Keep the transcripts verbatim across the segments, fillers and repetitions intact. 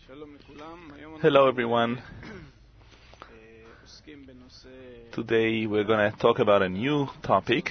Hello everyone. Today we're going to talk about a new topic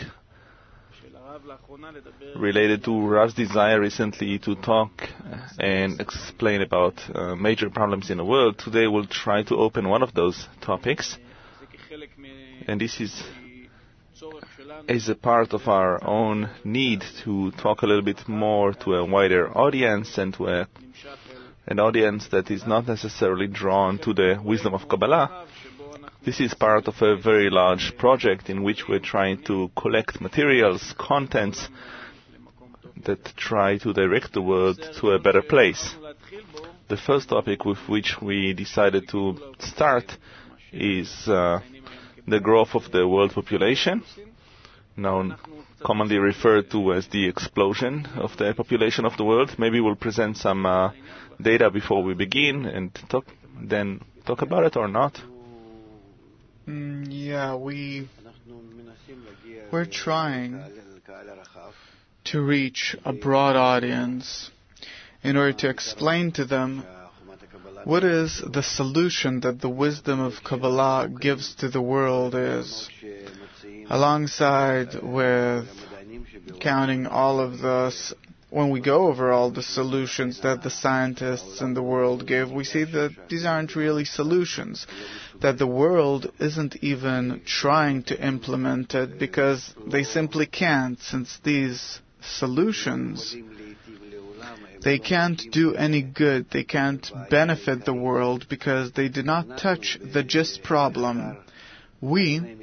related to Rav's desire recently to talk and explain about uh, major problems in the world. Today we'll try to open one of those topics, and this is is a part of our own need to talk a little bit more to a wider audience and to a, an audience that is not necessarily drawn to the wisdom of Kabbalah. This is part of a very large project in which we're trying to collect materials, contents that try to direct the world to a better place. The first topic with which we decided to start is uh, the growth of the world population, known commonly referred to as the explosion of the population of the world. Maybe we'll present some uh, data before we begin and talk, then talk about it or not. Mm, yeah, we we're trying to reach a broad audience in order to explain to them what is the solution that the wisdom of Kabbalah gives to the world is, alongside with counting all of the, when we go over all the solutions that the scientists in the world give, we see that these aren't really solutions, that the world isn't even trying to implement it because they simply can't, since these solutions, they can't do any good, they can't benefit the world because they do not touch the gist problem. We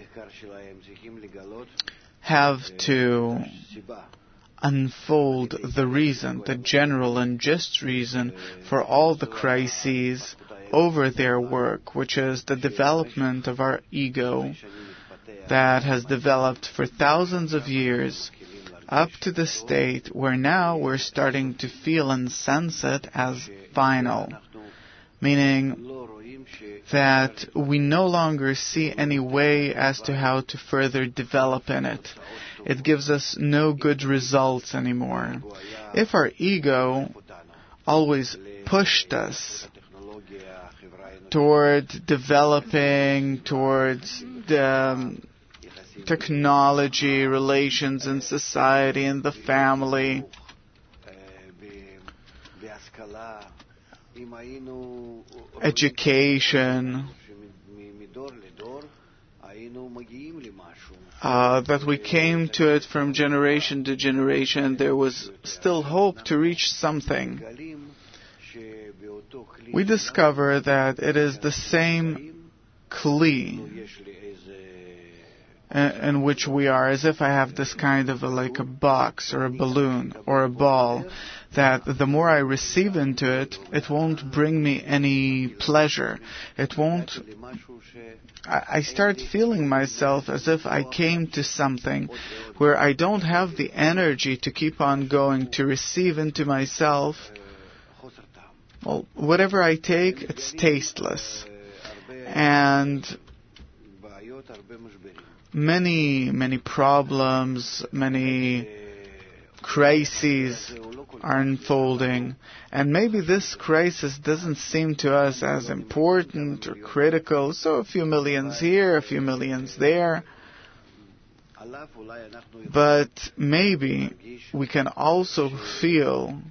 have to unfold the reason, the general and just reason for all the crises over their work, which is the development of our ego that has developed for thousands of years up to the state where now we're starting to feel and sense it as final, meaning that we no longer see any way as to how to further develop in it. It gives us no good results anymore. If our ego always pushed us toward developing, towards the um, technology, relations in society, in the family, education, uh, that we came to it from generation to generation, there was still hope to reach something. We discover that it is the same kli in which we are, as if I have this kind of a, like a box or a balloon or a ball, that the more I receive into it, it won't bring me any pleasure. It won't... I, I start feeling myself as if I came to something where I don't have the energy to keep on going, to receive into myself. Well, whatever I take, it's tasteless. And many, many problems, many crises are unfolding. And maybe this crisis doesn't seem to us as important or critical, so a few millions here, a few millions there. But maybe we can also feel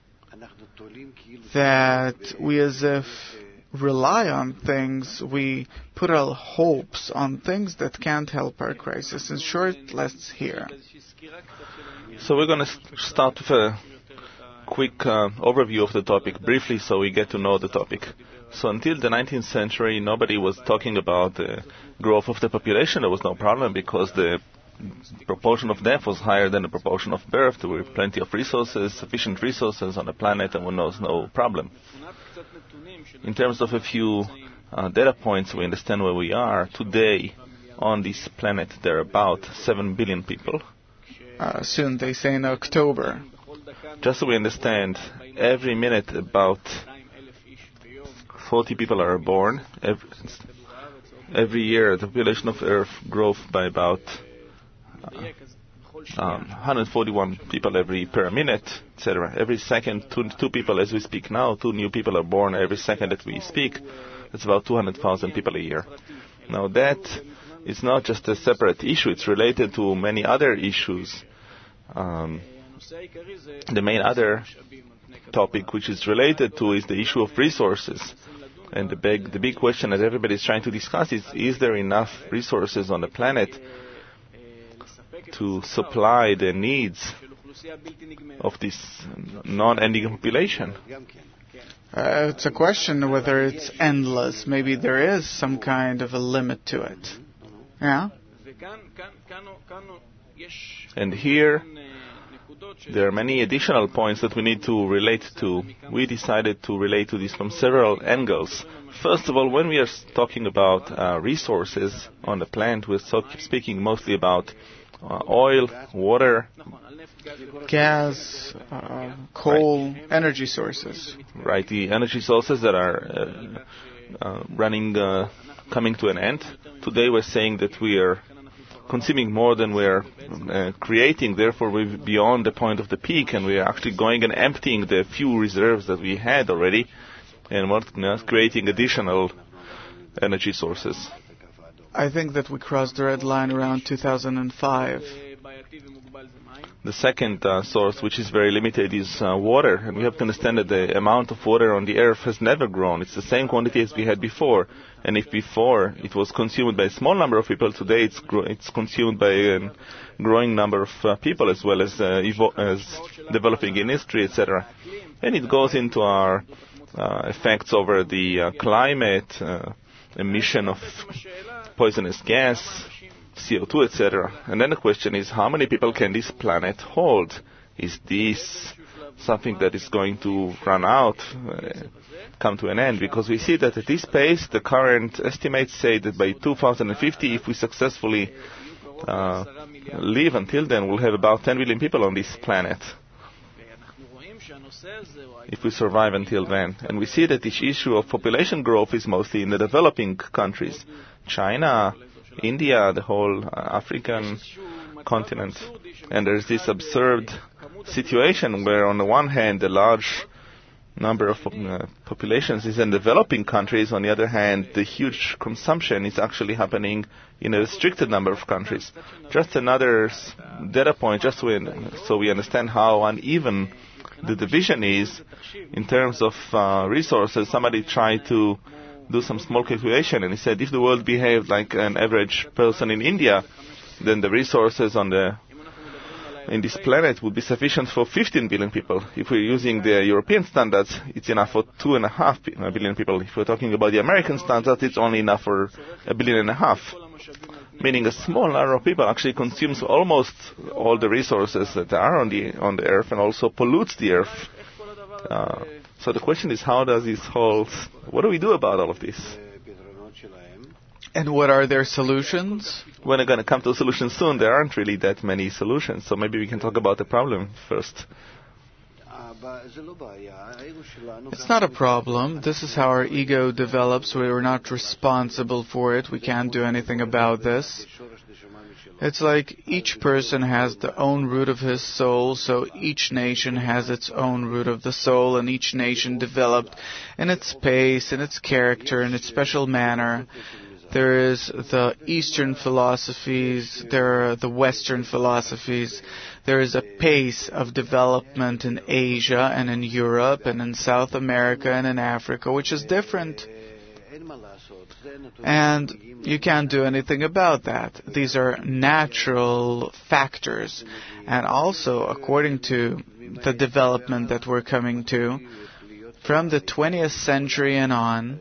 that we as if rely on things, we put our hopes on things that can't help our crisis. In short, let's hear. So we're going to start with a quick uh, overview of the topic, briefly, so we get to know the topic. So until the nineteenth century, nobody was talking about the growth of the population. There was no problem because the proportion of death was higher than the proportion of birth. There were plenty of resources, sufficient resources on the planet, and there was no problem. In terms of a few uh, data points, we understand where we are. Today, on this planet, there are about seven billion people. Uh, soon, they say in October. Just so we understand, every minute about forty people are born. Every, every year, the population of Earth grows by about uh, um, one hundred forty-one people every per minute, et cetera. Every second, two, two people as we speak now, two new people are born every second that we speak. That's about two hundred thousand people a year. Now that is not just a separate issue, it's related to many other issues. Um, the main other topic which is related to is the issue of resources. And the big, the big question that everybody is trying to discuss is, is there enough resources on the planet to supply the needs of this non-ending population? Uh, it's a question whether it's endless. Maybe there is some kind of a limit to it. Yeah? And here, there are many additional points that we need to relate to. We decided to relate to this from several angles. First of all, when we are talking about uh, resources on the planet, we're so speaking mostly about uh, oil, water, gas, uh, coal, right. Energy sources. Right, the energy sources that are uh, uh, running, uh, coming to an end. Today we're saying that we are consuming more than we're uh, creating, therefore we're beyond the point of the peak, and we're actually going and emptying the few reserves that we had already, and we're you know, creating additional energy sources. I think that we crossed the red line around two thousand five. The second uh, source, which is very limited, is uh, water, and we have to understand that the amount of water on the earth has never grown. It's the same quantity as we had before, and if before it was consumed by a small number of people, today it's gro- it's consumed by a growing number of uh, people, as well as uh, evo- as developing industry, et cetera. And it goes into our uh, effects over the uh, climate, uh, emission of poisonous gas, C O two, et cetera. And then the question is, how many people can this planet hold? Is this something that is going to run out, uh, come to an end? Because we see that at this pace, the current estimates say that by two thousand fifty, if we successfully uh, live until then, we'll have about ten billion people on this planet, if we survive until then. And we see that this issue of population growth is mostly in the developing countries. China, India, the whole uh, African continent. And there's this absurd situation where on the one hand the large number of uh, populations is in developing countries, on the other hand the huge consumption is actually happening in a restricted number of countries. Just another data point, just so we understand how uneven the division is in terms of uh, resources. Somebody tried to do some small calculation, and he said if the world behaved like an average person in India, then the resources on the in this planet would be sufficient for fifteen billion people. If we're using the European standards, it's enough for two and a half billion people. If we're talking about the American standards, it's only enough for a billion and a half. Meaning a small number of people actually consumes almost all the resources that are on the on the earth, and also pollutes the earth. Uh, so the question is, how does this whole, what do we do about all of this? And what are their solutions? We're going to come to a solution soon. There aren't really that many solutions, so maybe we can talk about the problem first. It's not a problem. This is how our ego develops. We're not responsible for it. We can't do anything about this. It's like each person has the own root of his soul, so each nation has its own root of the soul, and each nation developed in its pace, in its character, in its special manner. There is the Eastern philosophies, there are the Western philosophies. There is a pace of development in Asia and in Europe and in South America and in Africa, which is different. And you can't do anything about that. These are natural factors. And also, according to the development that we're coming to, from the twentieth century and on,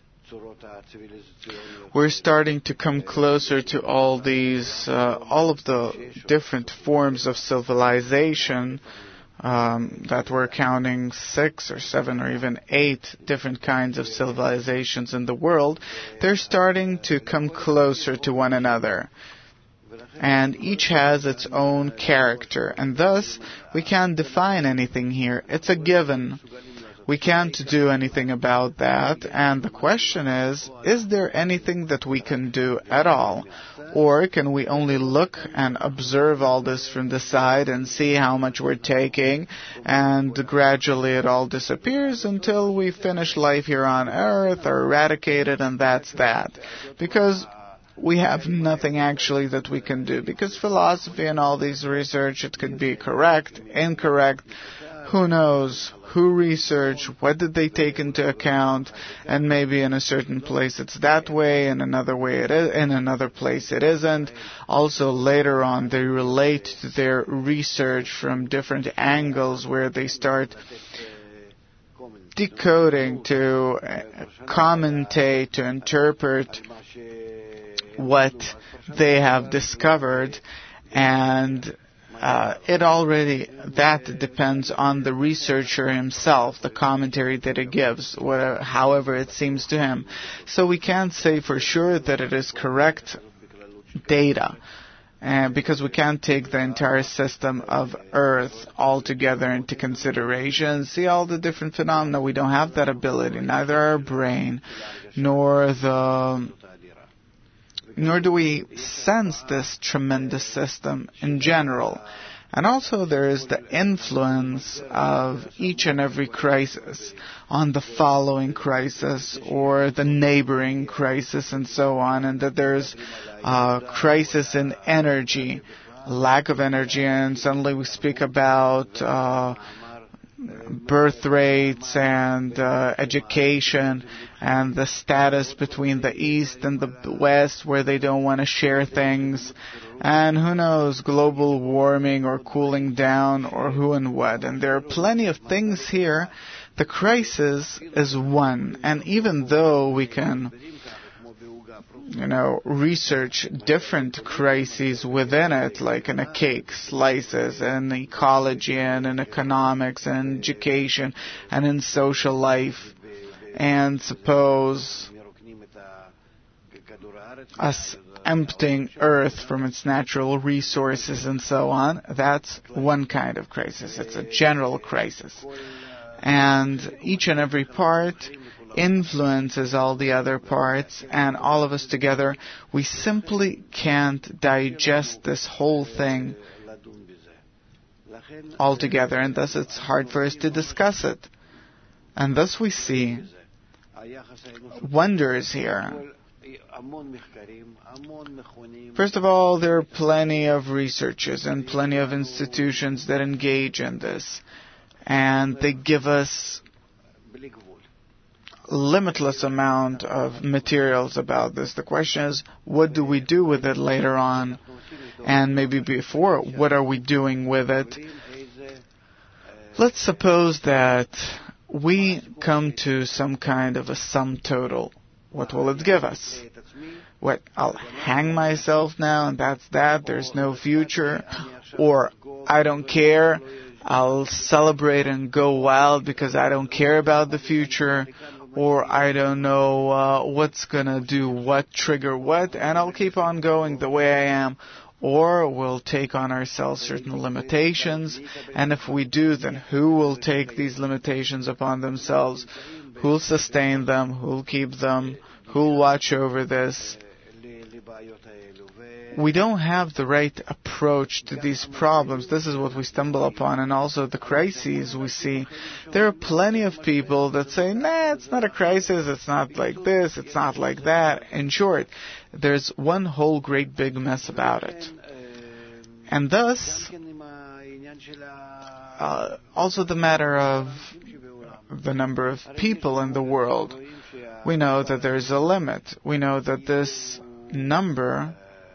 we're starting to come closer to all these, uh, all of the different forms of civilization, um, that we're counting six or seven or even eight different kinds of civilizations in the world. They're starting to come closer to one another. And each has its own character. And thus, we can't define anything here. It's a given. We can't do anything about that, and the question is, is there anything that we can do at all? Or can we only look and observe all this from the side and see how much we're taking, and gradually it all disappears until we finish life here on earth, or eradicate it, and that's that? Because we have nothing actually that we can do. Because philosophy and all these research, it could be correct, incorrect, who knows? Who researched? What did they take into account? And maybe in a certain place it's that way, in another way it is, in another place it isn't. Also later on they relate to their research from different angles where they start decoding, to commentate, to interpret what they have discovered, and Uh, it already, that depends on the researcher himself, the commentary that he gives, whatever, however it seems to him. So we can't say for sure that it is correct data, uh, because we can't take the entire system of Earth altogether into consideration, see all the different phenomena. We don't have that ability, neither our brain, nor the nor do we sense this tremendous system in general. And also there is the influence of each and every crisis on the following crisis or the neighboring crisis and so on, and that there's a crisis in energy, lack of energy, and suddenly we speak about uh, birth rates and uh, education and the status between the East and the West, where they don't want to share things, and who knows, global warming or cooling down or who and what. And there are plenty of things here. The crisis is one, and even though we can, you know, research different crises within it, like in a cake, slices, and ecology, and in economics, and education, and in social life, and suppose us emptying Earth from its natural resources and so on, that's one kind of crisis. It's a general crisis. And each and every part influences all the other parts, and all of us together, we simply can't digest this whole thing altogether, and thus it's hard for us to discuss it. And thus we see wonders here. First of all, there are plenty of researchers and plenty of institutions that engage in this, and they give us limitless amount of materials about this. The question is, what do we do with it later on? And maybe before, what are we doing with it? Let's suppose that we come to some kind of a sum total. What will it give us? What, I'll hang myself now and that's that, there's no future? Or, I don't care, I'll celebrate and go wild because I don't care about the future? Or I don't know uh, what's going to do what, trigger what, and I'll keep on going the way I am. Or we'll take on ourselves certain limitations, and if we do, then who will take these limitations upon themselves? Who'll sustain them? Who'll keep them? Who'll watch over this? We don't have the right approach to these problems. This is what we stumble upon, and also the crises we see. There are plenty of people that say, nah, it's not a crisis, it's not like this, it's not like that. In short, there's one whole great big mess about it. And thus, uh, also the matter of the number of people in the world. We know that there's a limit. We know that this number,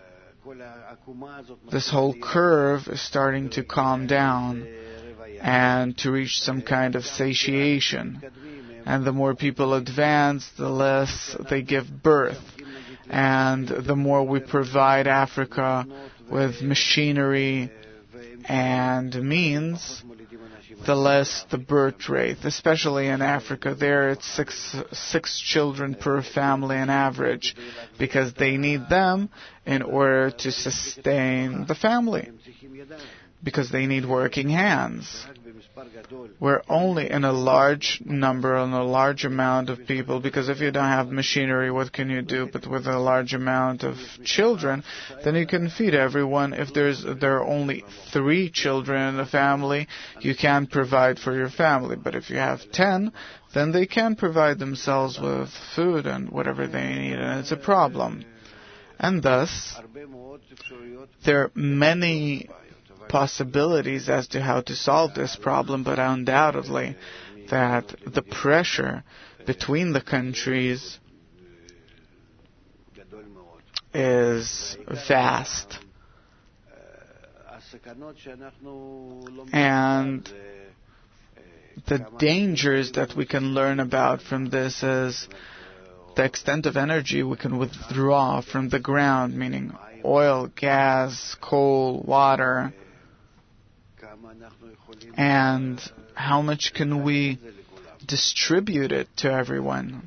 this whole curve is starting to calm down and to reach some kind of satiation. And the more people advance, the less they give birth. And the more we provide Africa with machinery and means, the less the birth rate. Especially in Africa, there it's six six children per family on average, because they need them in order to sustain the family. because they need working hands. We're only in a large number, and a large amount of people, because if you don't have machinery, what can you do? But with a large amount of children, then you can feed everyone. If there's there are only three children in a family, you can't provide for your family. But if you have ten, then they can provide themselves with food and whatever they need, and it's a problem. And thus, there are many possibilities as to how to solve this problem, but undoubtedly that the pressure between the countries is vast. And the dangers that we can learn about from this is the extent of energy we can withdraw from the ground, meaning oil, gas, coal, water, and how much can we distribute it to everyone?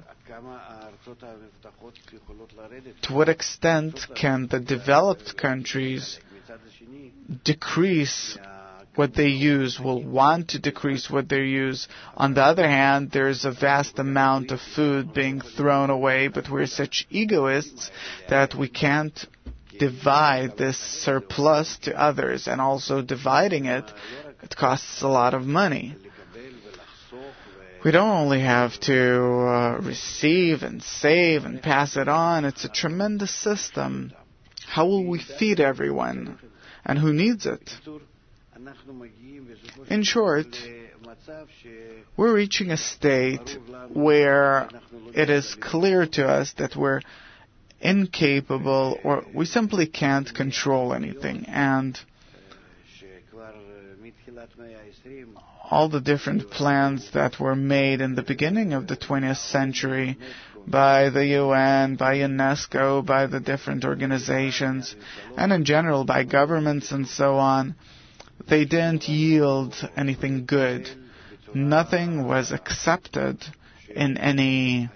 To what extent can the developed countries decrease what they use, will want to decrease what they use? On the other hand, there's a vast amount of food being thrown away, but we're such egoists that we can't divide this surplus to others, and also dividing it, it costs a lot of money. We don't only have to uh, receive and save and pass it on. It's a tremendous system. How will we feed everyone? And who needs it? In short, we're reaching a state where it is clear to us that we're incapable, or we simply can't control anything. And all the different plans that were made in the beginning of the twentieth century by the U N, by UNESCO, by the different organizations, and in general by governments and so on, they didn't yield anything good. Nothing was accepted in any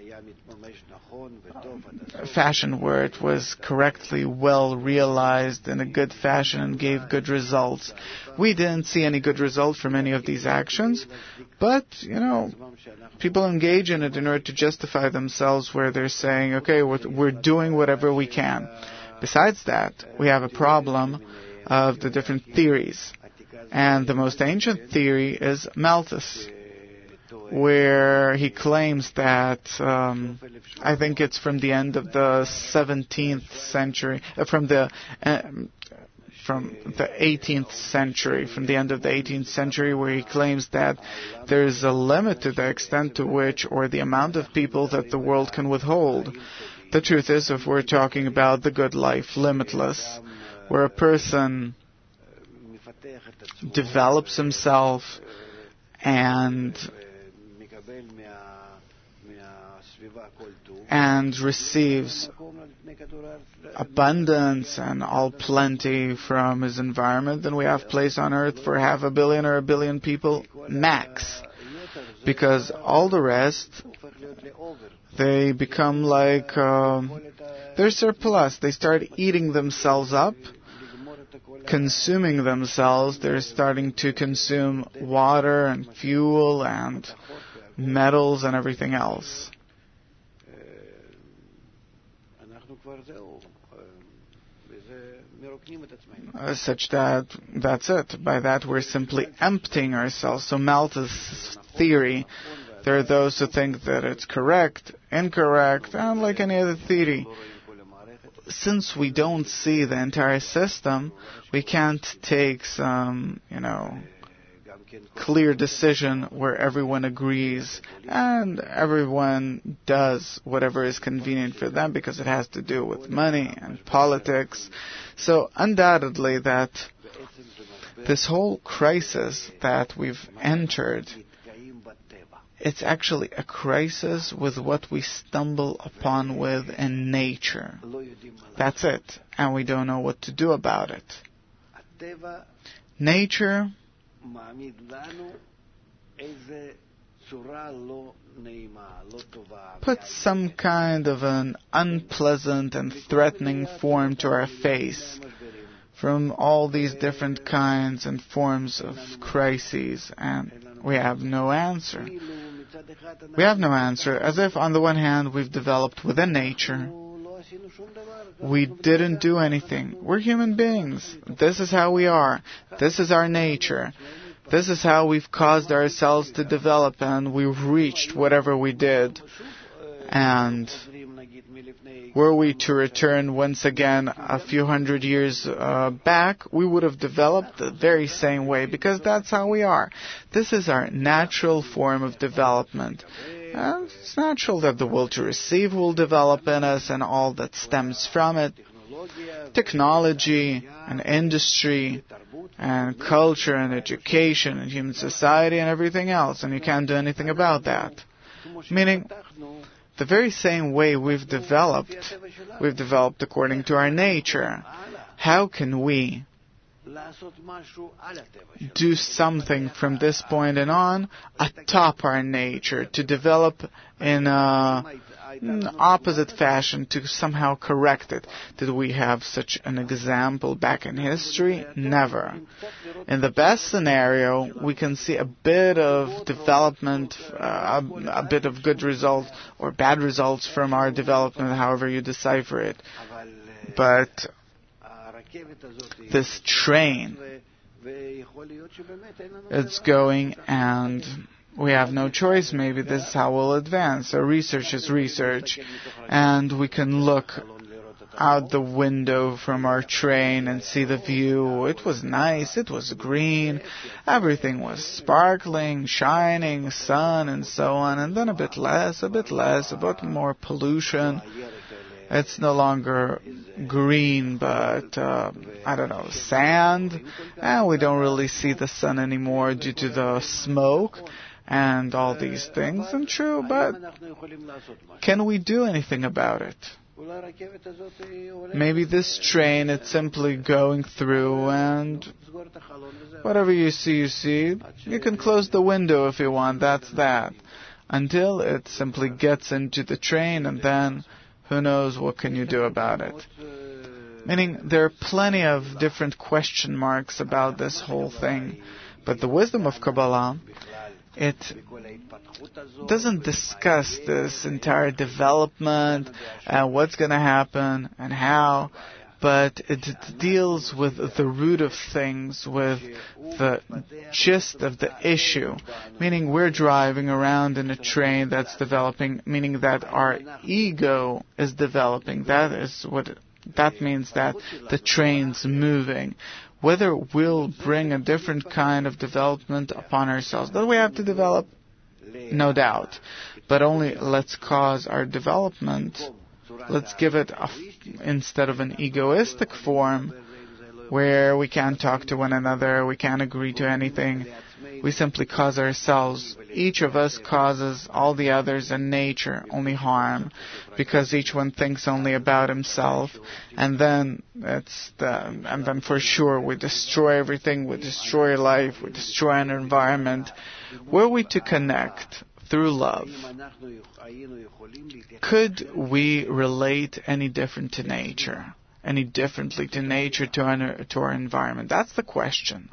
fashion where it was correctly well realized in a good fashion and gave good results. We didn't see any good results from any of these actions, but, you know, people engage in it in order to justify themselves, where they're saying, okay, we're, we're doing whatever we can. Besides that, we have a problem of the different theories. And the most ancient theory is Malthus, where he claims that, um, I think it's from the end of the seventeenth century, uh, from the uh, from the eighteenth century, from the end of the eighteenth century, where he claims that there is a limit to the extent to which, or the amount of people that the world can withhold. The truth is, if we're talking about the good life, limitless, where a person develops himself and and receives abundance and all plenty from his environment, then we have place on earth for half a billion or a billion people max. Because all the rest, they become like, um, they're surplus. They start eating themselves up, consuming themselves. They're starting to consume water and fuel and metals and everything else. Uh, such that that's it. By that we're simply emptying ourselves. So Malthus' theory, there are those who think that it's correct, incorrect, and like any other theory. Since we don't see the entire system, we can't take some, you know, clear decision where everyone agrees and everyone does whatever is convenient for them, because it has to do with money and politics. So undoubtedly that this whole crisis that we've entered, it's actually a crisis with what we stumble upon with in nature. That's it. And we don't know what to do about it. Nature puts some kind of an unpleasant and threatening form to our face. from all these different kinds and forms of crises, and we have no answer. We have no answer, as if on the one hand we've developed within nature. We didn't do anything. We're human beings. This is how we are. This is our nature. This is how we've caused ourselves to develop, and we've reached whatever we did. And were we to return once again a few hundred years uh, back, we would have developed the very same way, because that's how we are. This is our natural form of development. And it's natural that the will to receive will develop in us and all that stems from it. Technology and industry and culture and education and human society and everything else, and you can't do anything about that. Meaning, the very same way we've developed, we've developed according to our nature. How can we do something from this point and on atop our nature, to develop in a, an opposite fashion, to somehow correct it? Did we have such an example back in history? Never. In the best scenario, we can see a bit of development, uh, a, a bit of good results or bad results from our development, however you decipher it. But this train, it's going, and we have no choice. Maybe this is how we'll advance. So research is research, and we can look out the window from our train and see the view. It was nice, it was green, everything was sparkling, shining, sun and so on, and then a bit less, a bit less, a bit more pollution. It's no longer green, but, uh, I don't know, sand, and we don't really see the sun anymore due to the smoke and all these things. And true, but can we do anything about it? Maybe this train, it's simply going through, and whatever you see, you see. You can close the window if you want, that's that. Until it simply gets into the train, and then who knows what can you do about it. Meaning, there are plenty of different question marks about this whole thing. But the wisdom of Kabbalah, it doesn't discuss this entire development and what's going to happen and how, but it deals with the root of things, with the gist of the issue. Meaning, we're driving around in a train that's developing, meaning that our ego is developing. That is what, that means that the train's moving. Whether we'll bring a different kind of development upon ourselves, that we have to develop, no doubt. But only let's cause our development, let's give it, a, instead of an egoistic form, where we can't talk to one another, we can't agree to anything, we simply cause ourselves. Each of us causes all the others in nature only harm, because each one thinks only about himself, and then it's the, and then for sure we destroy everything, we destroy life, we destroy an environment. Were we to connect through love, could we relate any different to nature, any differently to nature, to our, to our environment? That's the question.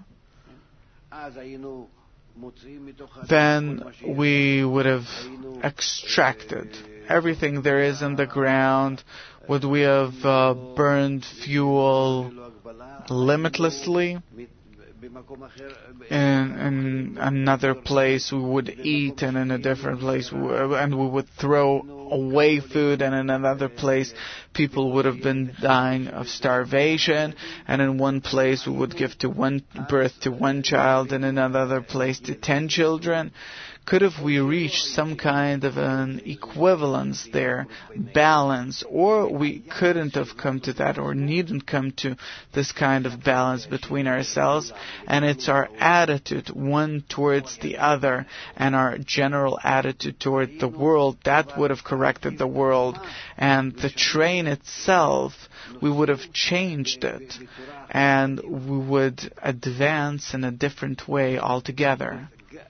Then we would have extracted everything there is in the ground. Would we have uh, burned fuel limitlessly? In, in another place we would eat, and in a different place we, and we would throw away food, and in another place people would have been dying of starvation, and in one place we would give to one birth to one child, and in another place to ten children. Could have we reached some kind of an equivalence there, balance, or we couldn't have come to that, or needn't come to this kind of balance between ourselves, and it's our attitude one towards the other, and our general attitude toward the world, that would have corrected the world, and the train itself, we would have changed it, and we would advance in a different way altogether.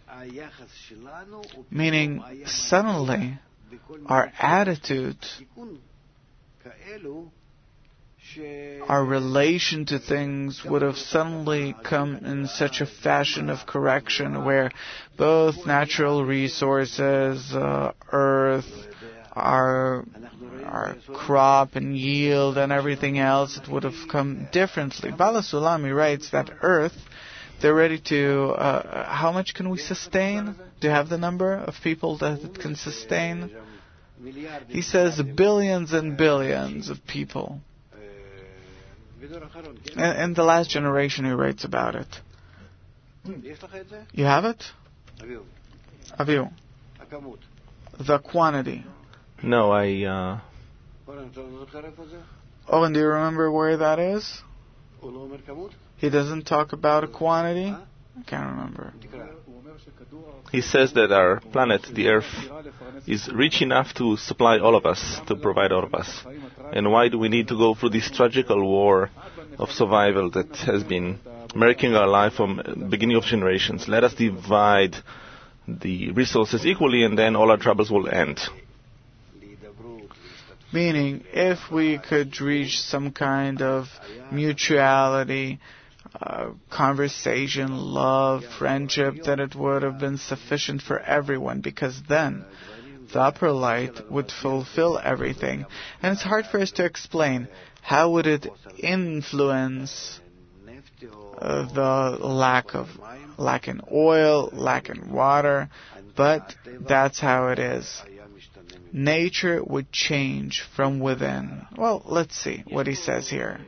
Meaning, suddenly, our attitude our relation to things would have suddenly come in such a fashion of correction where both natural resources, uh, earth, our, our crop and yield and everything else, it would have come differently. Bala Sulami writes that earth, they're ready to, uh, how much can we sustain? Do you have the number of people that it can sustain? He says billions and billions of people. In, in the last generation he writes about it. You have it? Aviu. The quantity. No, I... Uh... Oh, and do you remember where that is? He doesn't talk about a quantity? I can't remember. He says that our planet, the Earth, is rich enough to supply all of us, to provide all of us. And why do we need to go through this tragical war of survival that has been making our life from the beginning of generations? Let us divide the resources equally and then all our troubles will end. Meaning, if we could reach some kind of mutuality, uh, conversation, love, friendship, then it would have been sufficient for everyone, because then the upper light would fulfill everything. And it's hard for us to explain how would it influence uh, the lack of lack in oil, lack in water, but that's how it is. Nature would change from within. Well, let's see what he says here.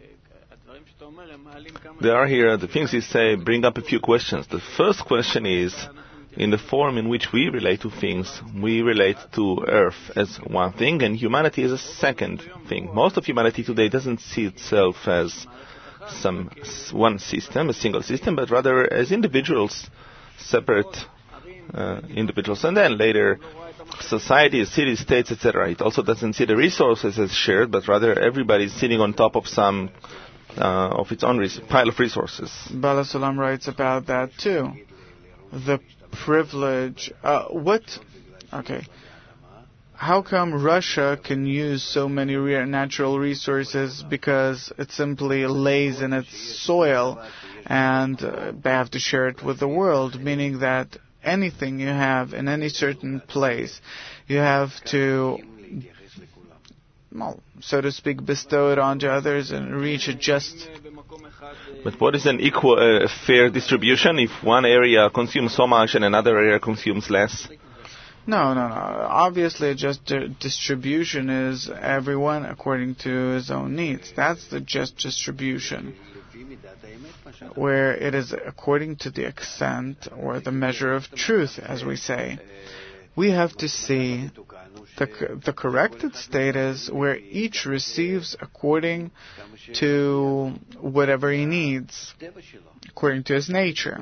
There are here, the things he say bring up a few questions. The first question is, in the form in which we relate to things, we relate to Earth as one thing and humanity as a second thing. Most of humanity today doesn't see itself as some one system, a single system, but rather as individuals, separate uh, individuals. And then later, societies, cities, states, et cetera. It also doesn't see the resources as shared, but rather everybody is sitting on top of some uh, of its own res- pile of resources. Bala Sulam writes about that too. The privilege. Uh, what? Okay. How come Russia can use so many re- natural resources? Because it simply lays in its soil, and uh, they have to share it with the world. Meaning that anything you have in any certain place, you have to, well, so to speak, bestow it onto others and reach a just. But what is an equal, uh, fair distribution if one area consumes so much and another area consumes less? No, no, no. Obviously, a just di- distribution is everyone according to his own needs. That's the just distribution, where it is according to the extent or the measure of truth, as we say. We have to see the, the corrected state is where each receives according to whatever he needs, according to his nature,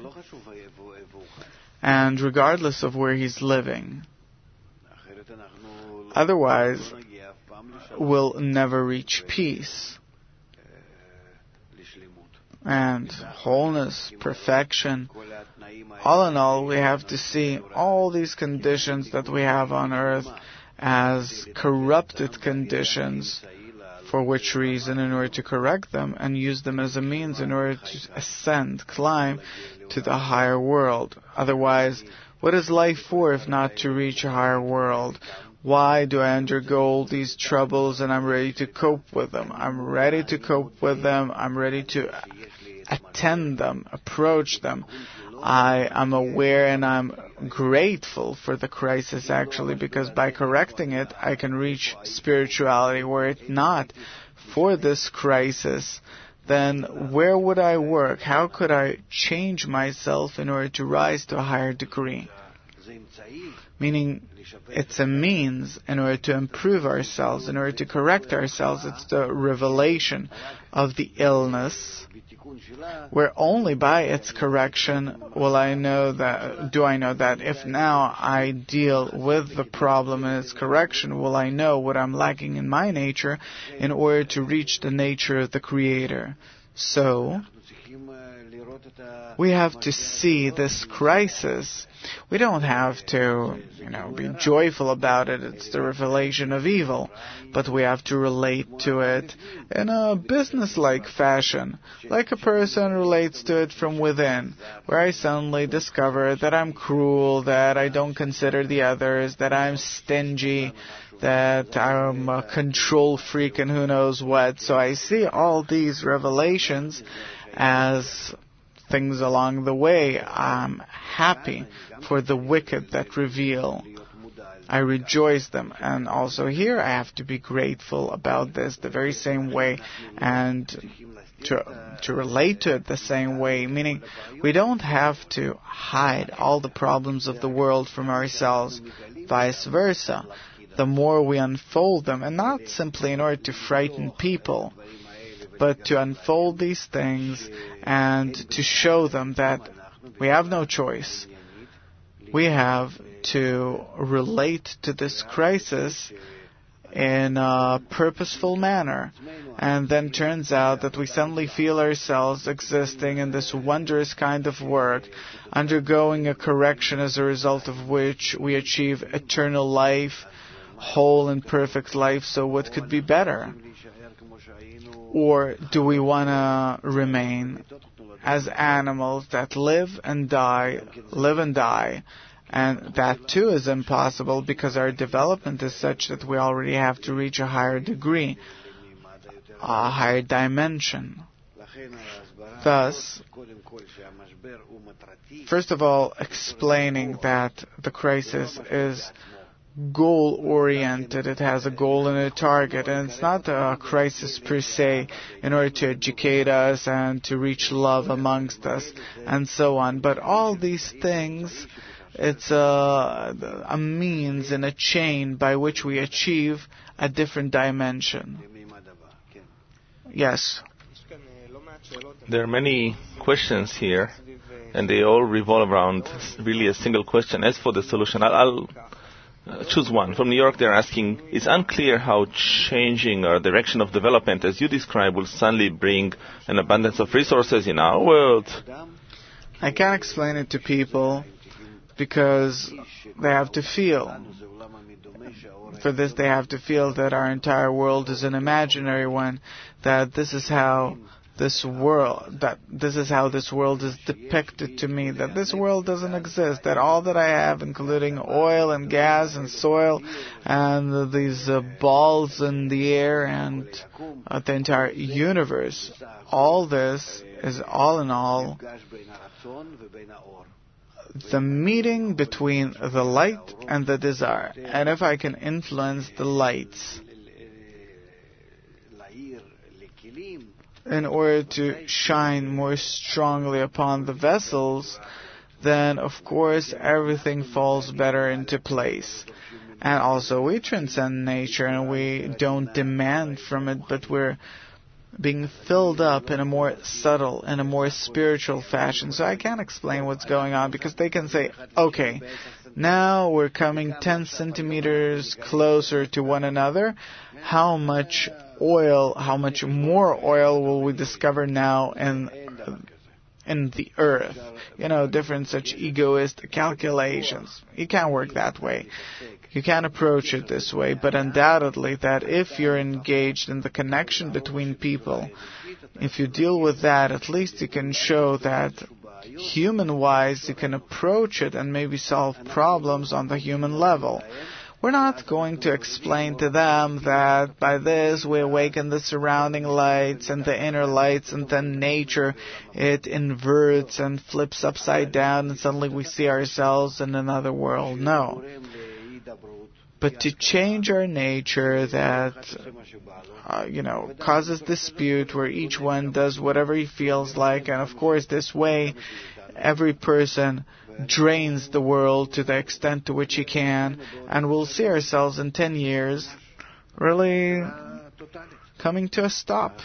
and regardless of where he's living. Otherwise, we'll never reach peace and wholeness, perfection. All in all, we have to see all these conditions that we have on earth as corrupted conditions, for which reason, in order to correct them and use them as a means in order to ascend, climb to the higher world. Otherwise, what is life for if not to reach a higher world? Why do I undergo all these troubles and I'm ready to cope with them? I'm ready to cope with them. I'm ready to attend them, approach them. I am aware and I'm grateful for the crisis, actually, because by correcting it, I can reach spirituality. Were it not for this crisis, then where would I work? How could I change myself in order to rise to a higher degree? Meaning, it's a means in order to improve ourselves, in order to correct ourselves. It's the revelation of the illness, where only by its correction will I know that, do I know that if now I deal with the problem and its correction, will I know what I'm lacking in my nature in order to reach the nature of the Creator. So, we have to see this crisis. We don't have to, you know, be joyful about it. It's the revelation of evil. But we have to relate to it in a business-like fashion, like a person relates to it from within, where I suddenly discover that I'm cruel, that I don't consider the others, that I'm stingy, that I'm a control freak and who knows what. So I see all these revelations as things along the way. I'm happy for the wicked that reveal. I rejoice them. And also here I have to be grateful about this the very same way and to, to relate to it the same way. Meaning we don't have to hide all the problems of the world from ourselves. Vice versa. The more we unfold them, and not simply in order to frighten people, but to unfold these things and to show them that we have no choice. We have to relate to this crisis in a purposeful manner. And then turns out that we suddenly feel ourselves existing in this wondrous kind of work, undergoing a correction as a result of which we achieve eternal life, whole and perfect life. So what could be better? Or do we want to remain as animals that live and die, live and die? And that too is impossible because our development is such that we already have to reach a higher degree, a higher dimension. Thus, first of all, explaining that the crisis is goal-oriented. It has a goal and a target, and it's not a crisis per se in order to educate us and to reach love amongst us and so on. But all these things, it's a, a means in a chain by which we achieve a different dimension. Yes? There are many questions here, and they all revolve around really a single question. As for the solution, I'll... I'll Uh, choose one. From New York, they're asking, it's unclear how changing our direction of development, as you describe, will suddenly bring an abundance of resources in our world. I can't explain it to people because they have to feel. For this, they have to feel that our entire world is an imaginary one, that this is how this world, that this is how this world is depicted to me, that this world doesn't exist, that all that I have, including oil and gas and soil and these uh, balls in the air and uh, the entire universe, all this is all in all the meeting between the light and the desire. And if I can influence the lights in order to shine more strongly upon the vessels, then of course everything falls better into place. And also we transcend nature and we don't demand from it, but we're being filled up in a more subtle, in a more spiritual fashion. So I can't explain what's going on because they can say, okay, now we're coming ten centimeters closer to one another. How much oil, how much more oil will we discover now in in the earth? You know, different such egoistic calculations. You can't work that way. You can't approach it this way, but undoubtedly that if you're engaged in the connection between people, if you deal with that, at least you can show that human-wise you can approach it and maybe solve problems on the human level. We're not going to explain to them that by this we awaken the surrounding lights and the inner lights, and then nature, it inverts and flips upside down and suddenly we see ourselves in another world. No. But to change our nature that, uh, you know, causes dispute where each one does whatever he feels like, and of course this way every person drains the world to the extent to which he can, and we'll see ourselves in ten years really coming to a stop.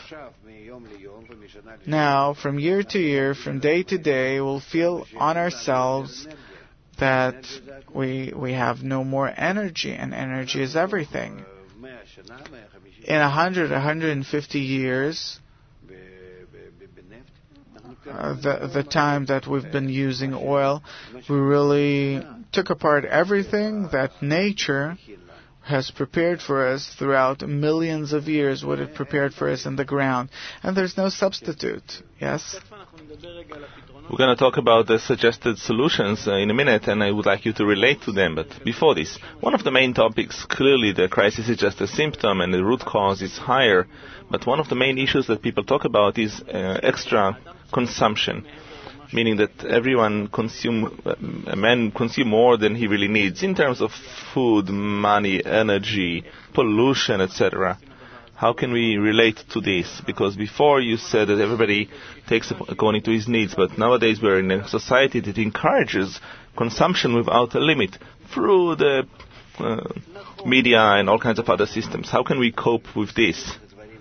Now, from year to year, from day to day, we'll feel on ourselves that we we have no more energy, and energy is everything. In a hundred, a hundred and fifty years, uh, the, the time that we've been using oil, we really took apart everything that nature has prepared for us throughout millions of years, what it prepared for us in the ground. And there's no substitute. Yes? We're going to talk about the suggested solutions uh, in a minute, and I would like you to relate to them. But before this, one of the main topics, clearly the crisis is just a symptom and the root cause is higher. But one of the main issues that people talk about is uh, extra consumption, meaning that everyone consume, a man consume more than he really needs in terms of food, money, energy, pollution, et cetera. How can we relate to this? Because before you said that everybody takes according to his needs, but nowadays we're in a society that encourages consumption without a limit through the uh, media and all kinds of other systems. How can we cope with this?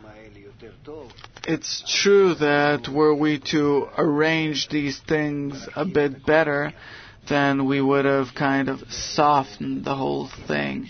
It's true that were we to arrange these things a bit better, then we would have kind of softened the whole thing.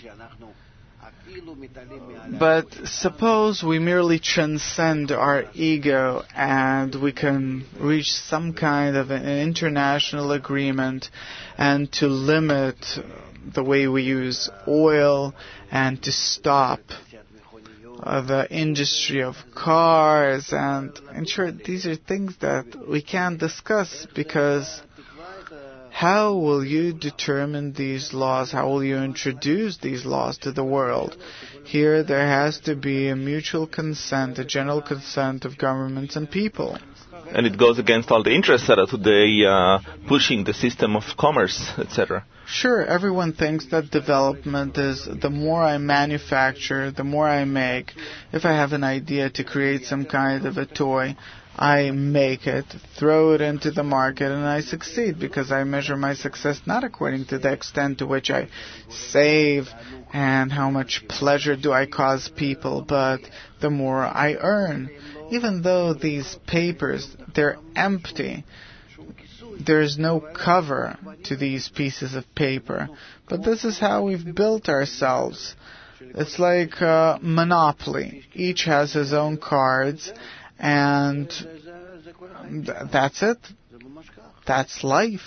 But suppose we merely transcend our ego and we can reach some kind of an international agreement and to limit the way we use oil and to stop uh, the industry of cars, and in short, these are things that we can't discuss, because how will you determine these laws? How will you introduce these laws to the world? Here there has to be a mutual consent, a general consent of governments and people. And it goes against all the interests that are today uh, pushing the system of commerce, et cetera. Sure, everyone thinks that development is the more I manufacture, the more I make. If I have an idea to create some kind of a toy, I make it, throw it into the market, and I succeed, because I measure my success not according to the extent to which I save and how much pleasure do I cause people, but the more I earn. Even though these papers, they're empty, there's no cover to these pieces of paper. But this is how we've built ourselves. It's like uh, Monopoly. Each has his own cards, and th- that's it. That's life.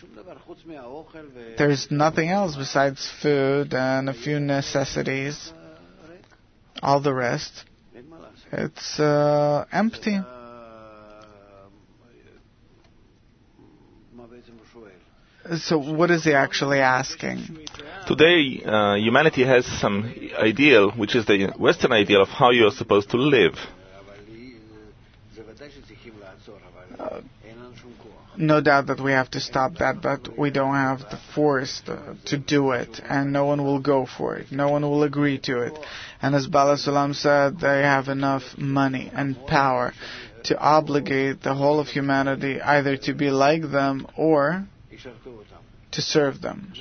There's nothing else besides food and a few necessities. All the rest, it's uh, empty. So what is he actually asking? Today, uh, humanity has some ideal, which is the Western ideal of how you are supposed to live. Uh, no doubt that we have to stop that, but we don't have the force to, to do it, and no one will go for it. No one will agree to it. And as Bala Sulam said, they have enough money and power to obligate the whole of humanity either to be like them or to serve them.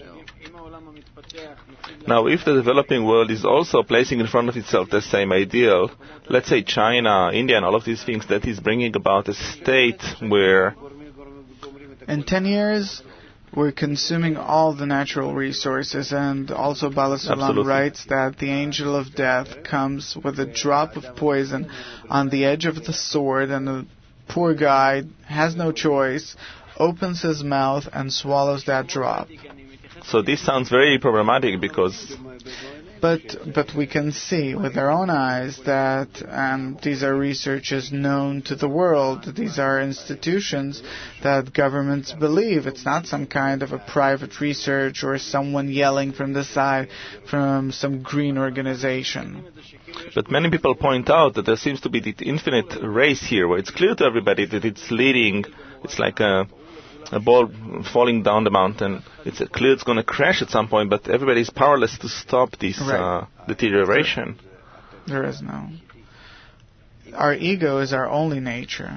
Now, if the developing world is also placing in front of itself the same ideal, let's say China, India, and all of these things, that is bringing about a state where in ten years we're consuming all the natural resources, and also Bala Sulam writes that the angel of death comes with a drop of poison on the edge of the sword, and the poor guy has no choice, opens his mouth and swallows that drop. So this sounds very problematic, because But but we can see with our own eyes that um, these are researches known to the world. These are institutions that governments believe. It's not some kind of a private research or someone yelling from the side from some green organization. But many people point out that there seems to be the infinite race here, where it's clear to everybody that it's leading. It's like a a ball falling down the mountain. It's clear it's going to crash at some point, but everybody is powerless to stop this right. uh, deterioration. There is no. Our ego is our only nature.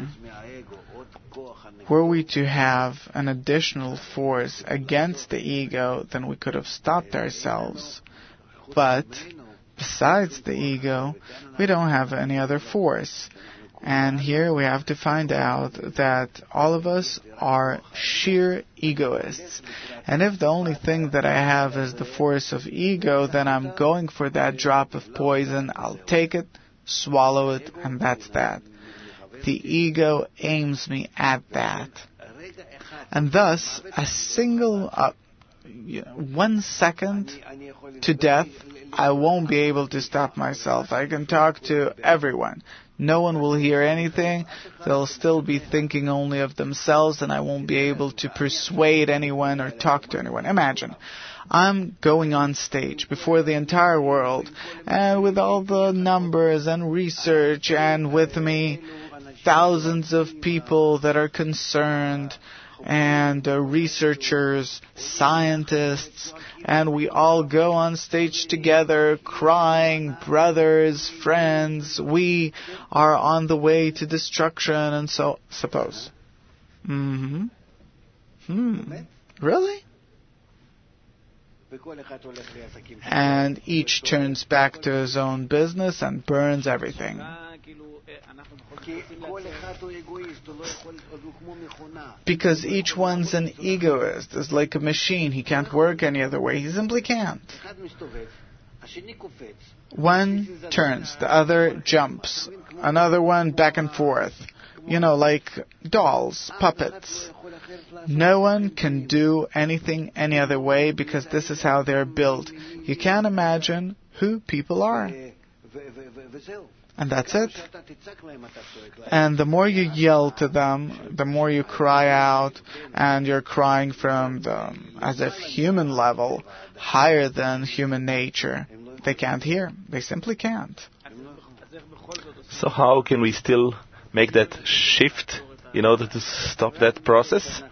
Were we to have an additional force against the ego, then we could have stopped ourselves. But besides the ego, we don't have any other force. And here we have to find out that all of us are sheer egoists. And if the only thing that I have is the force of ego, then I'm going for that drop of poison. I'll take it, swallow it, and that's that. The ego aims me at that. And thus, a single, uh, one second to death, I won't be able to stop myself. I can talk to everyone. No one will hear anything. They'll still be thinking only of themselves, and I won't be able to persuade anyone or talk to anyone. Imagine, I'm going on stage before the entire world, and with all the numbers and research, and with me thousands of people that are concerned, and uh, researchers, scientists, and we all go on stage together, crying, brothers, friends. We are on the way to destruction, and so, suppose. Mm-hmm. Hmm. Really? And each turns back to his own business and burns everything. Because each one's an egoist. It's like a machine. He can't work any other way. He simply can't. One turns, the other jumps. Another one back and forth. You know, like dolls, puppets. No one can do anything any other way because this is how they're built. You can't imagine who people are. And that's it. And the more you yell to them, the more you cry out, and you're crying from the, as if human level, higher than human nature. They can't hear. They simply can't. So how can we still make that shift in order to stop that process?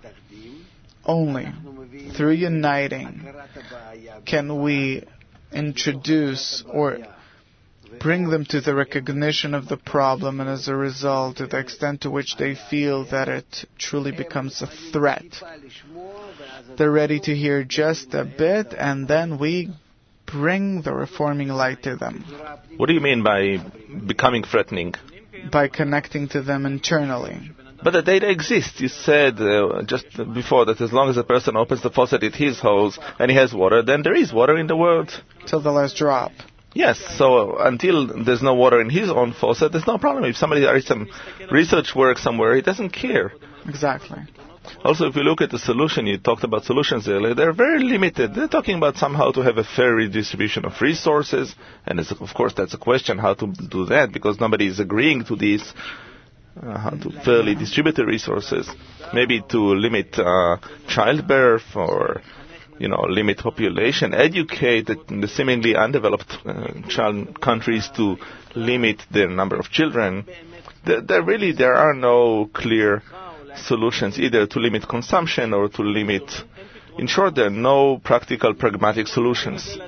Only through uniting can we introduce or bring them to the recognition of the problem, and as a result, to the extent to which they feel that it truly becomes a threat. They're ready to hear just a bit, and then we bring the reforming light to them. What do you mean by becoming threatening? By connecting to them internally. But the data exists. You said uh, just before that as long as a person opens the faucet at his house and he has water, then there is water in the world. Till the last drop. Yes, so until there's no water in his own faucet, there's no problem. If somebody does some research work somewhere, he doesn't care. Exactly. Also, if you look at the solution, you talked about solutions earlier, they're very limited. They're talking about somehow to have a fair redistribution of resources, and it's, of course that's a question how to do that, because nobody is agreeing to this, uh, how to fairly distribute the resources. Maybe to limit uh, childbirth, or you know, limit population, educate the, the seemingly undeveloped uh, child countries to limit the number of children. There, there really there are no clear solutions either to limit consumption or to limit. In short, there are no practical, pragmatic solutions.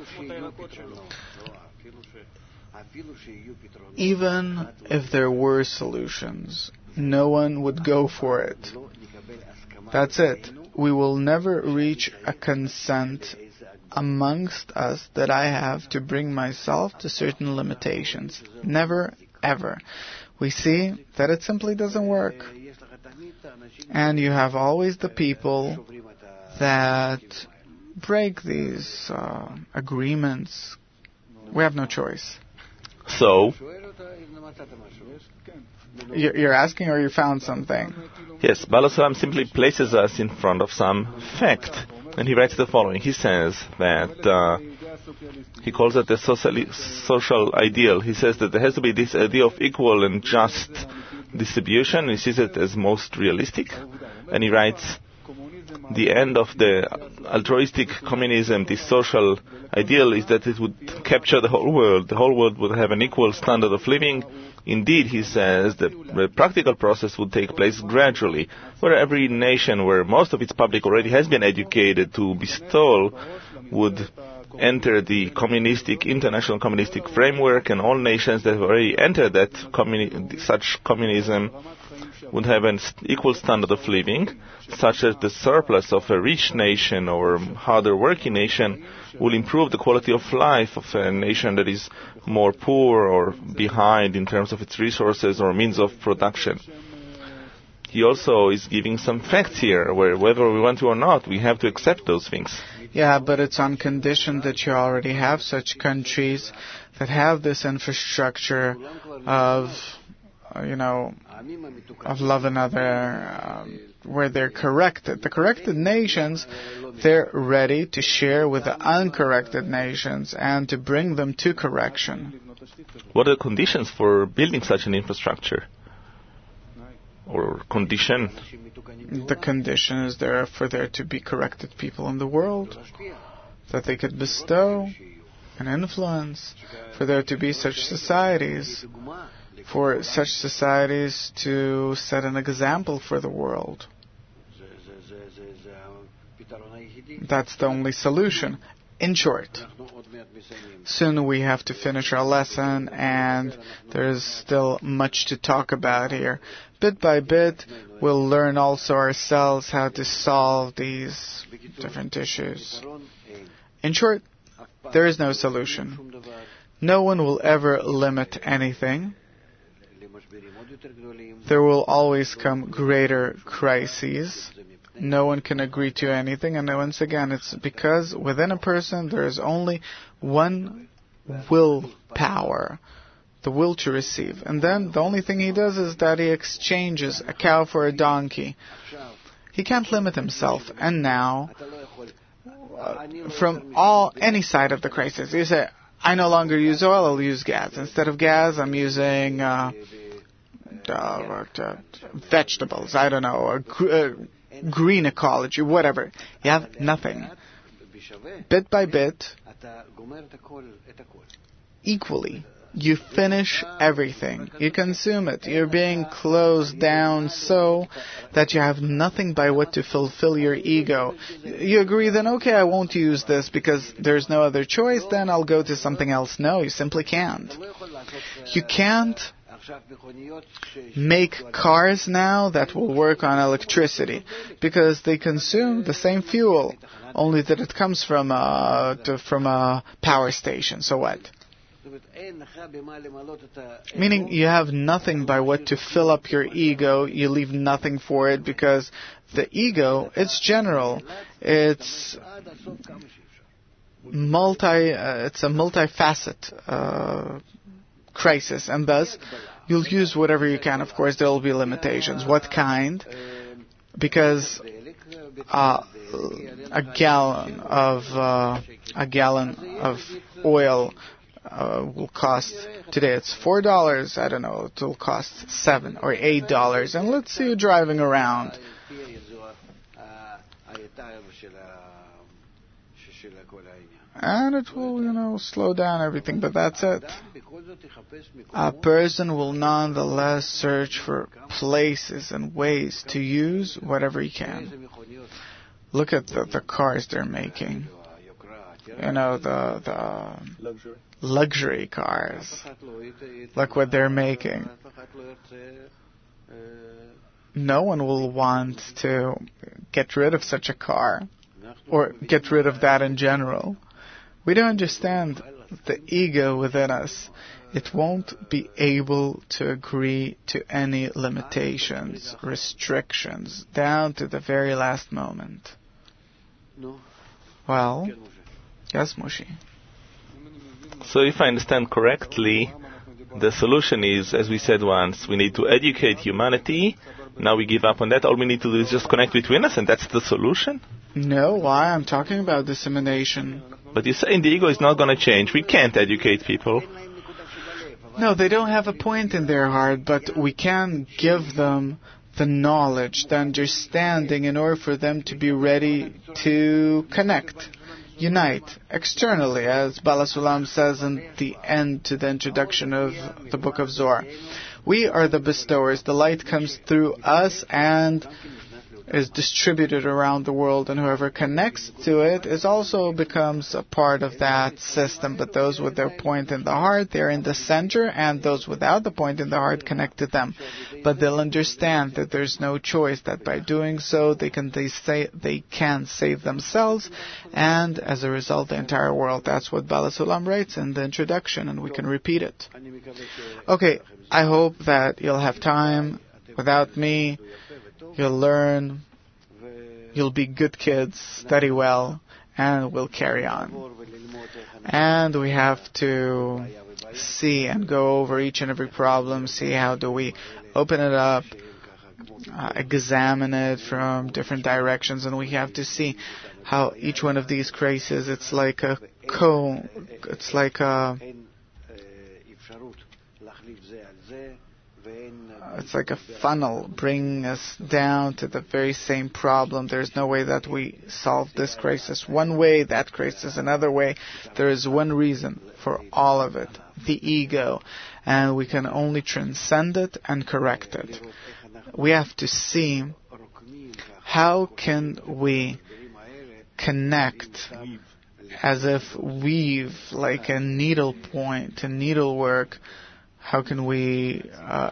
Even if there were solutions, no one would go for it. That's it. We will never reach a consent amongst us that I have to bring myself to certain limitations. Never, ever. We see that it simply doesn't work. And you have always the people that break these uh, agreements. We have no choice. So? You're asking, or you found something? Yes, Baal HaSulam simply places us in front of some fact. And he writes the following. He says that uh, he calls it the sociali- social ideal. He says that there has to be this idea of equal and just distribution. He sees it as most realistic. And he writes, the end of the altruistic communism, this social ideal, is that it would capture the whole world. The whole world would have an equal standard of living. Indeed, he says, the, the practical process would take place gradually, where every nation where most of its public already has been educated to bestow would enter the communistic, international communistic framework, and all nations that have already entered that communi- such communism would have an equal standard of living, such that the surplus of a rich nation or harder working nation will improve the quality of life of a nation that is more poor or behind in terms of its resources or means of production. He also is giving some facts here, where whether we want to or not, we have to accept those things. Yeah, but it's on condition that you already have such countries that have this infrastructure of uh, you know, of love another, um, where they're corrected. The corrected nations, they're ready to share with the uncorrected nations and to bring them to correction. What are the conditions for building such an infrastructure? Or condition? The condition is there for there to be corrected people in the world, that they could bestow an influence, for there to be such societies, for such societies to set an example for the world. That's the only solution. In short, soon we have to finish our lesson, and there's still much to talk about here. Bit by bit, we'll learn also ourselves how to solve these different issues. In short, there is no solution. No one will ever limit anything. There will always come greater crises. No one can agree to anything, and once again, it's because within a person there is only one willpower, the will to receive. And then the only thing he does is that he exchanges a cow for a donkey. He can't limit himself. And now, uh, from all any side of the crisis, you say, I no longer use oil, I'll use gas. Instead of gas, I'm using uh, uh, uh, vegetables, I don't know, a gr- uh, green ecology, whatever. You have nothing. Bit by bit, equally, you finish everything. You consume it. You're being closed down so that you have nothing by what to fulfill your ego. You agree then, okay, I won't use this because there's no other choice, then I'll go to something else. No, you simply can't. You can't make cars now that will work on electricity because they consume the same fuel, only that it comes from a, to, from a power station. So what? Meaning you have nothing by what to fill up your ego, you leave nothing for it because the ego, it's general, it's multi, uh, it's a multifaceted uh, crisis, and thus you'll use whatever you can. Of course, there will be limitations. What kind? Because uh, a gallon of uh, a gallon of oil uh, will cost today. It's four dollars. I don't know. It will cost seven or eight dollars. And let's see you driving around. And it will, you know, slow down everything, but that's it. A person will nonetheless search for places and ways to use whatever he can. Look at the, the cars they're making. You know, the, the luxury. luxury cars. Look what they're making. No one will want to get rid of such a car or get rid of that in general. We don't understand the ego within us. It won't be able to agree to any limitations, restrictions, down to the very last moment. Well, yes, Moshe. So if I understand correctly, the solution is, as we said once, we need to educate humanity. Now we give up on that. All we need to do is just connect between us, and that's the solution? No, why? I'm talking about dissemination. But you're saying the ego is not going to change. We can't educate people. No, they don't have a point in their heart, but we can give them the knowledge, the understanding, in order for them to be ready to connect, unite, externally, as Bala Sulam says in the end to the introduction of the book of Zohar. We are the bestowers. The light comes through us and is distributed around the world, and whoever connects to it is also becomes a part of that system. But those with their point in the heart, they're in the center, and those without the point in the heart connect to them. But they'll understand that there's no choice, that by doing so they can they say they can save themselves, and as a result the entire world. That's what Bala Sulam writes in the introduction, and we can repeat it. Okay, I hope that you'll have time without me. You'll learn, you'll be good kids, study well, and we'll carry on. And we have to see and go over each and every problem, see how do we open it up, uh, examine it from different directions, and we have to see how each one of these crises, it's like a cone, it's like a It's like a funnel bringing us down to the very same problem. There's no way that we solve this crisis one way, that crisis another way. There is one reason for all of it, the ego. And we can only transcend it and correct it. We have to see how can we connect as if weave, like a needle point, a needlework. How can we uh,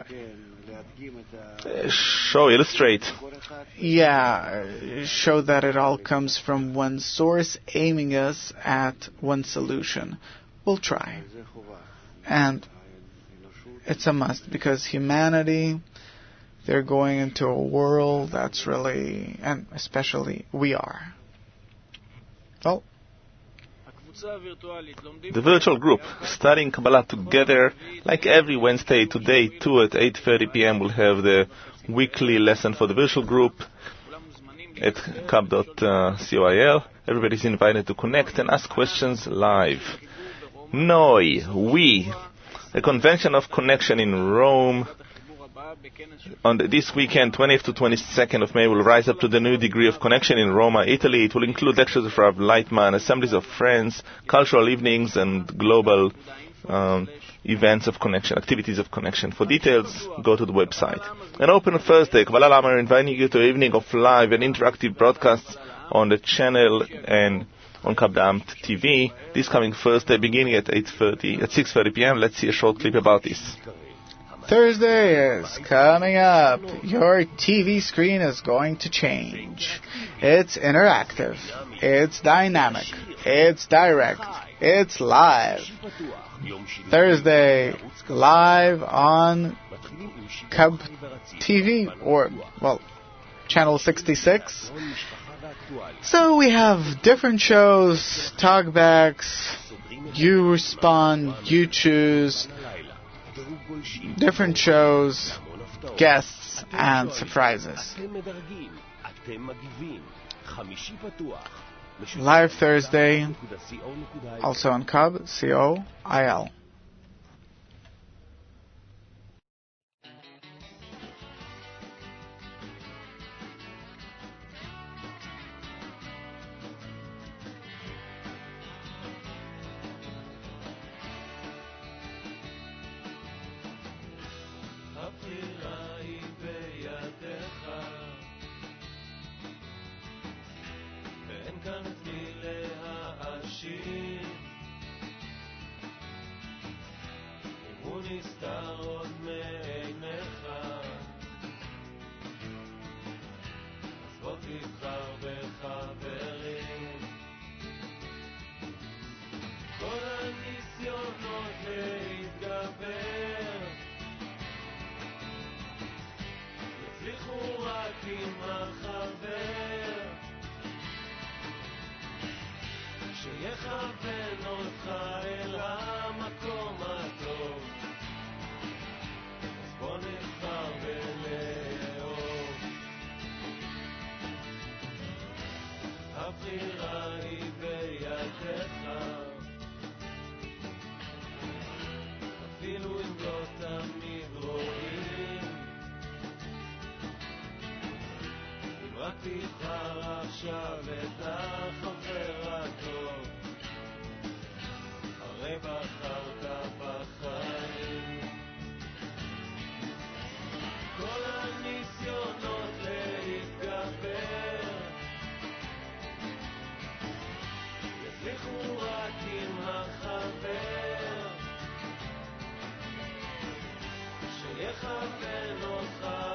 show, illustrate? Yeah, show that it all comes from one source, aiming us at one solution. We'll try. And it's a must, because humanity, they're going into a world that's really, and especially we are. Well, the virtual group, studying Kabbalah together, like every Wednesday. Today, too, at eight thirty p.m. we'll have the weekly lesson for the virtual group at kab dot coil. Everybody's invited to connect and ask questions live. Noi, we, a convention of connection in Rome. On the, this weekend, twentieth to twenty-second of May, will rise up to the new degree of connection in Roma, Italy. It will include lectures of Rav Lightman, assemblies of friends, cultural evenings, and global um, events of connection, activities of connection. For details, go to the website. An open Thursday, Kabbalah Lama are inviting you to an evening of live and interactive broadcasts on the channel and on Kabbalah T V. This coming Thursday, beginning at eight thirty, at six thirty p.m. Let's see a short clip about this. Thursday is coming up. Your T V screen is going to change. It's interactive. It's dynamic. It's direct. It's live. Thursday, live on Kab T V, or, well, channel sixty-six. So we have different shows, talkbacks. You respond, you choose. Different shows, guests, and surprises. Live Thursday, also on Kab, C O I L. יכוון אותך